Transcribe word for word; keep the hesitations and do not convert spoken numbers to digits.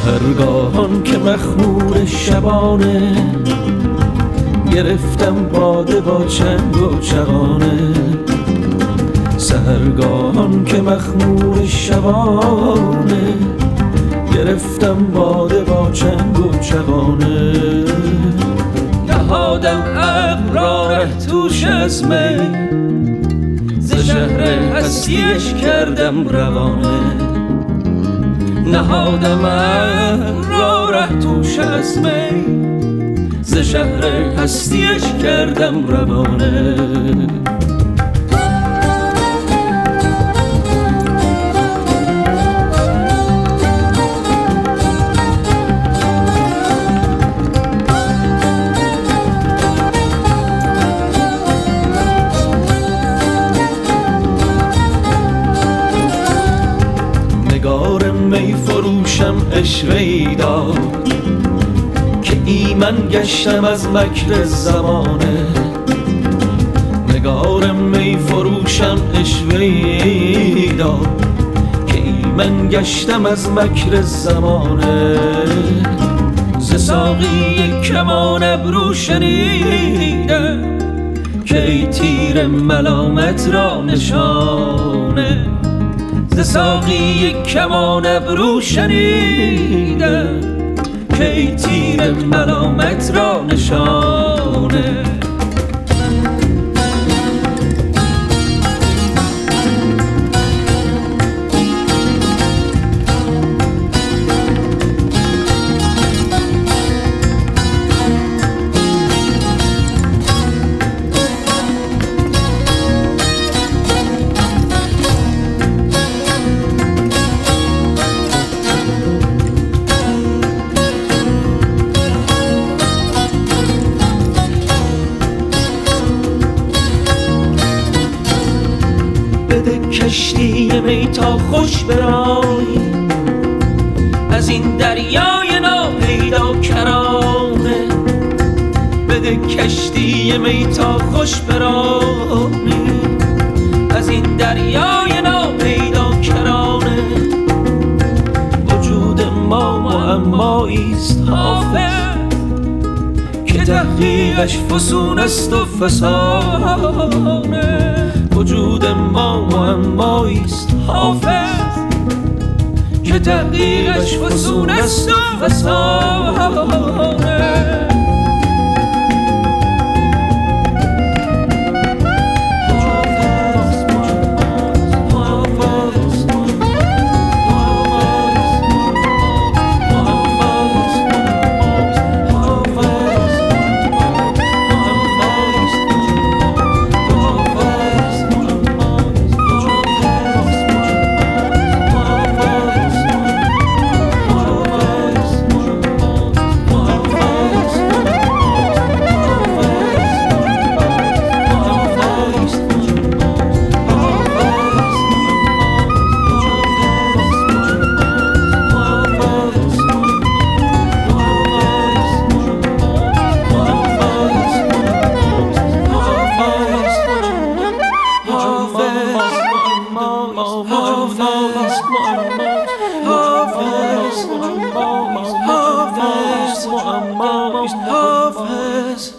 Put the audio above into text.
سحرگاهان که مخمور شبانه، گرفتم باده با چنگ و چغانه. سحرگاهان که مخمور شبانه، گرفتم باده با چنگ و چغانه. نهادم عقل را ره توش از می، ز شهر هستیش کردم روانه. نهادم عقل را ره توش از می، ز شهر هستیش کردم روانه. نگار می فروشم عشقه‌ای داد که ایمن گشتم از مکر زمانه. نگار می فروشم عشقه‌ای داد که ایمن گشتم از مکر زمانه. ز ساقی کمان ابرو شنیدم که ای تیر ملامت را نشانه. ز ساقی کمان ابرو شنیدم که ای تیر ملامت را نشانه. بده کشتی می تا خوش برای از این دریای ناپیدا کرانه. بده کشتی می تا خوش برای از این دریای ناپیدا کرانه. وجود ما معماییست حافظ که تحقیقش فسون است و فسانه. وجود ما معماییست حافظ که تحقیقش فسون است و فسانه. Hafiz, Hafiz, Hafiz.